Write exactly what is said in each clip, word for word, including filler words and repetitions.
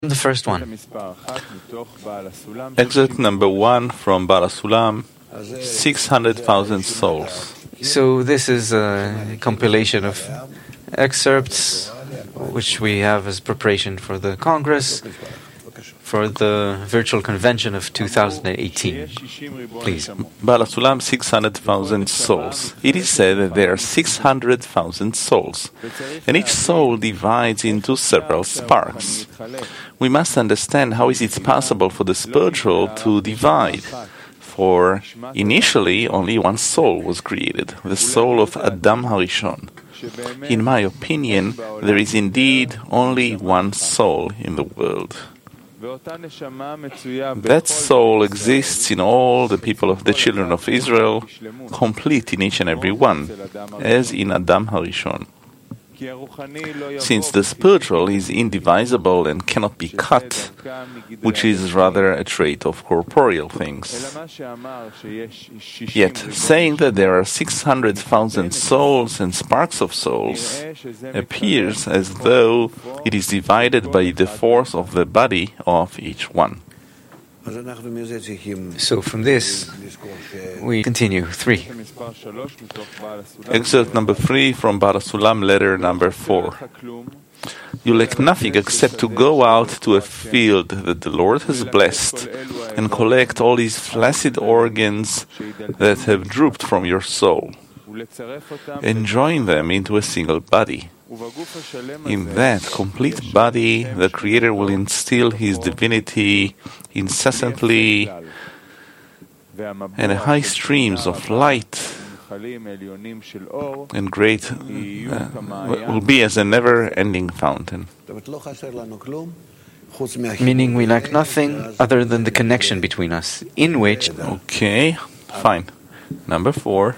The first one. Excerpt number one from Baal HaSulam, six hundred thousand souls. So this is a compilation of excerpts which we have as preparation for the Congress, for the virtual convention of two thousand eighteen. Please. Baal HaSulam, six hundred thousand souls. It is said that there are six hundred thousand souls, and each soul divides into several sparks. We must understand how is it possible for the spiritual to divide. For initially only one soul was created, the soul of Adam Harishon. In my opinion, there is indeed only one soul in the world. That soul exists in all the people of the children of Israel, complete in each and every one, as in Adam Harishon. Since the spiritual is indivisible and cannot be cut, which is rather a trait of corporeal things. Yet, saying that there are six hundred thousand souls and sparks of souls appears as though it is divided by the force of the body of each one. So from this, we continue. Three. Excerpt number three from Baal HaSulam, letter number four. You lack nothing except to go out to a field that the Lord has blessed and collect all these flaccid organs that have drooped from your soul, and join them into a single body. In that complete body, the Creator will instill His divinity incessantly, and high streams of light and great uh, will be as a never-ending fountain. Meaning we lack nothing other than the connection between us, in which... Okay, fine. Number four.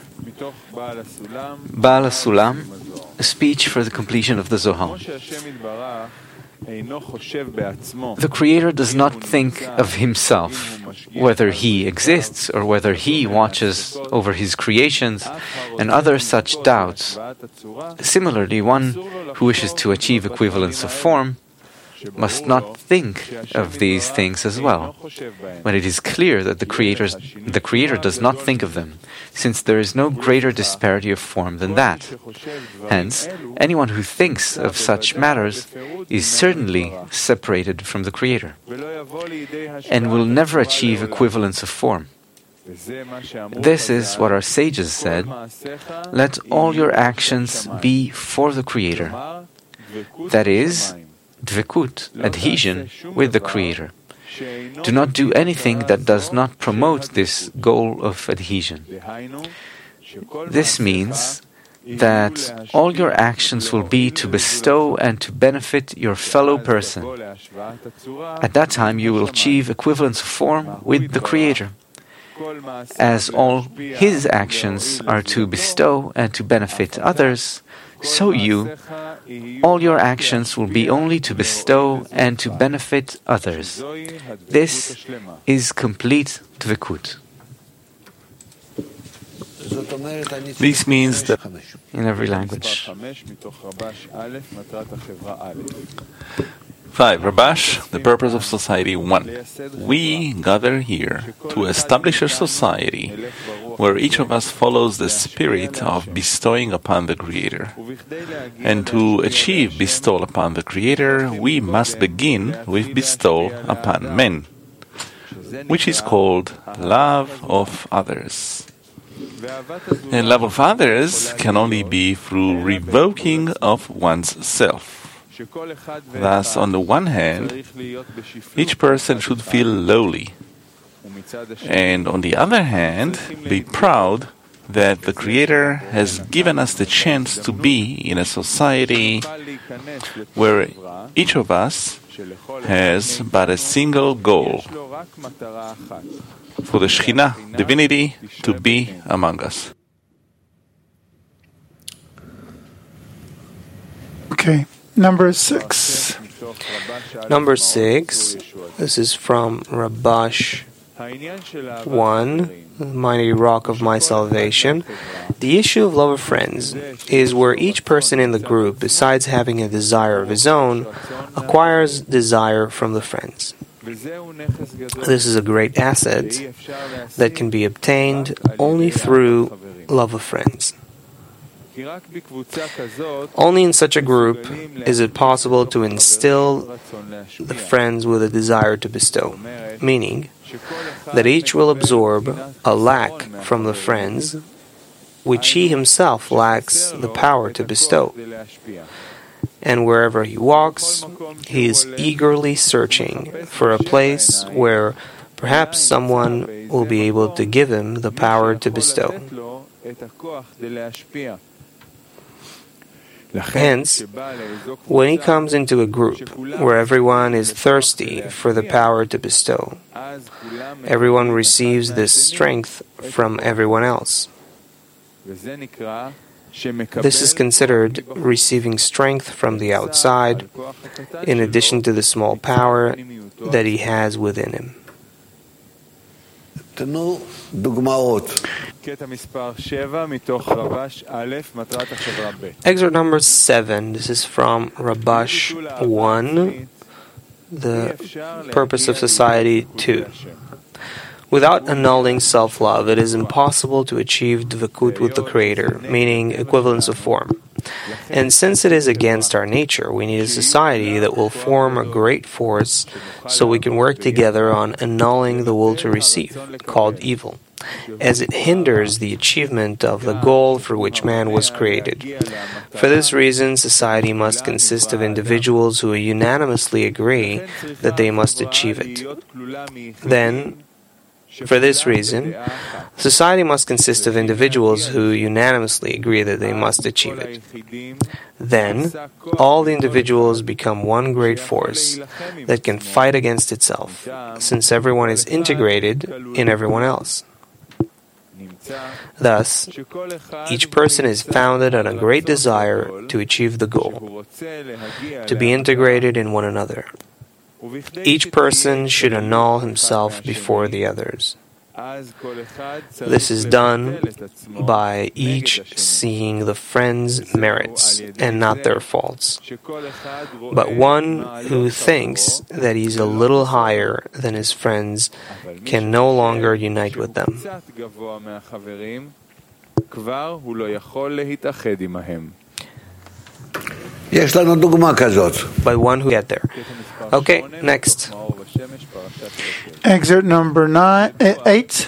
Baal HaSulam, a speech for the completion of the Zohar. The Creator does not think of Himself, whether He exists or whether He watches over His creations, and other such doubts. Similarly, one who wishes to achieve equivalence of form must not think of these things as well, when it is clear that the, creators, the Creator does not think of them, since there is no greater disparity of form than that. Hence, anyone who thinks of such matters is certainly separated from the Creator, and will never achieve equivalence of form. This is what our sages said: let all your actions be for the Creator. That is, dvekut, adhesion with the Creator. Do not do anything that does not promote this goal of adhesion. This means that all your actions will be to bestow and to benefit your fellow person. At that time you will achieve equivalence of form with the Creator. As all His actions are to bestow and to benefit others, so you, all your actions will be only to bestow and to benefit others. This is complete dvekut. This means that in every language. Five. Rabash, the purpose of society. One. We gather here to establish a society where each of us follows the spirit of bestowing upon the Creator. And to achieve bestowal upon the Creator, we must begin with bestowal upon men, which is called love of others. And love of others can only be through revoking of one's self. Thus, on the one hand, each person should feel lowly, and on the other hand, be proud that the Creator has given us the chance to be in a society where each of us has but a single goal: for the Shekhinah, divinity, to be among us. Okay. Number six. Number six. This is from Rabash One, mighty rock of my salvation. The issue of love of friends is where each person in the group, besides having a desire of his own, acquires desire from the friends. This is a great asset that can be obtained only through love of friends. Only in such a group is it possible to instill the friends with a desire to bestow, meaning that each will absorb a lack from the friends which he himself lacks the power to bestow. And wherever he walks, he is eagerly searching for a place where perhaps someone will be able to give him the power to bestow. Hence, when he comes into a group where everyone is thirsty for the power to bestow, everyone receives this strength from everyone else. This is considered receiving strength from the outside, in addition to the small power that he has within him. Excerpt number seven. This is from Rabash one, the purpose of society two. Without annulling self-love, it is impossible to achieve dvekut with the Creator, meaning equivalence of form. And since it is against our nature, we need a society that will form a great force so we can work together on annulling the will to receive, called evil, as it hinders the achievement of the goal for which man was created. For this reason, society must consist of individuals who unanimously agree that they must achieve it. Then, For this reason, society must consist of individuals who unanimously agree that they must achieve it. Then, all the individuals become one great force that can fight against itself, since everyone is integrated in everyone else. Thus, each person is founded on a great desire to achieve the goal, to be integrated in one another. Each person should annul himself before the others. This is done by each seeing the friends' merits and not their faults. But one who thinks that he's a little higher than his friends can no longer unite with them. By one who get there. Okay, next. Excerpt number nine, uh, eight.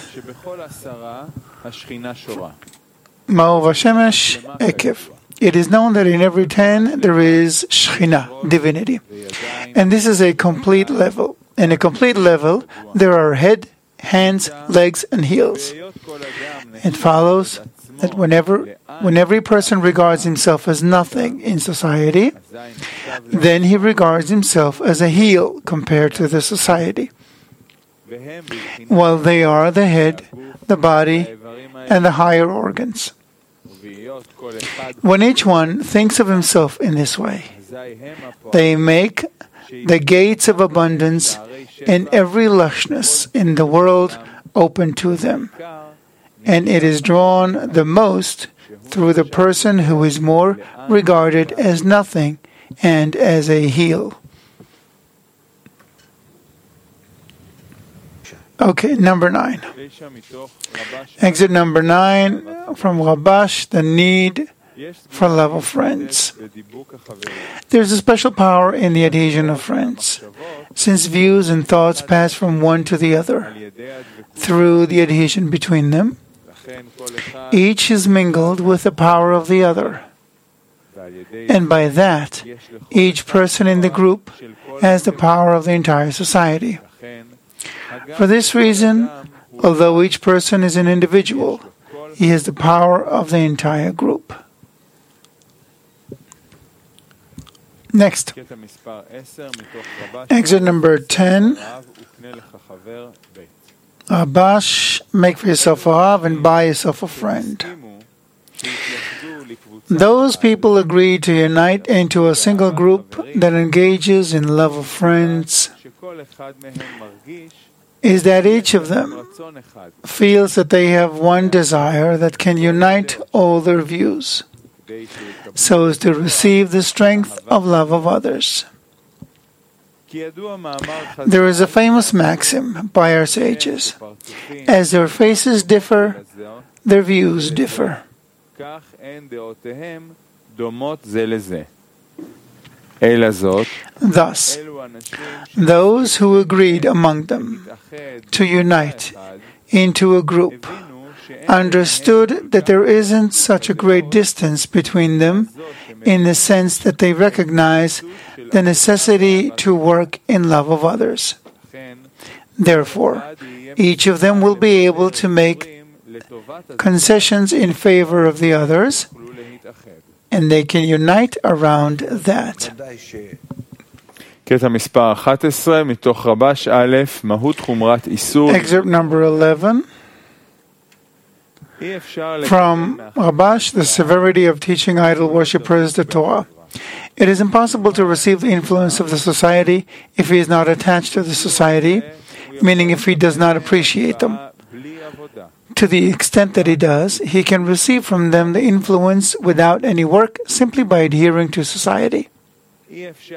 Ma'or v'shemesh ekev. It is known that in every ten there is Shekhinah, divinity. And this is a complete level. In a complete level, there are head, hands, legs, and heels. It follows that whenever when every person regards himself as nothing in society, then he regards himself as a heel compared to the society, while they are the head, the body, and the higher organs. When each one thinks of himself in this way, they make the gates of abundance and every lushness in the world open to them. And it is drawn the most through the person who is more regarded as nothing and as a heel. Okay, number nine. Exit number nine from Rabash, the need for love of friends. There's a special power in the adhesion of friends, since views and thoughts pass from one to the other through the adhesion between them. Each is mingled with the power of the other, and by that, each person in the group has the power of the entire society. For this reason, although each person is an individual, he has the power of the entire group. Next. Exit number ten. Rabash, make for yourself a Rav and buy yourself a friend. Those people agree to unite into a single group that engages in love of friends, is that each of them feels that they have one desire that can unite all their views, so as to receive the strength of love of others. There is a famous maxim by our sages: as their faces differ, their views differ. Thus, those who agreed among them to unite into a group understood that there isn't such a great distance between them, in the sense that they recognize the necessity to work in love of others. Therefore, each of them will be able to make concessions in favor of the others, and they can unite around that. Excerpt number eleven from Rabash, the severity of teaching idol worshippers the Torah. It is impossible to receive the influence of the society if he is not attached to the society, meaning if he does not appreciate them. To the extent that he does, he can receive from them the influence without any work, simply by adhering to society.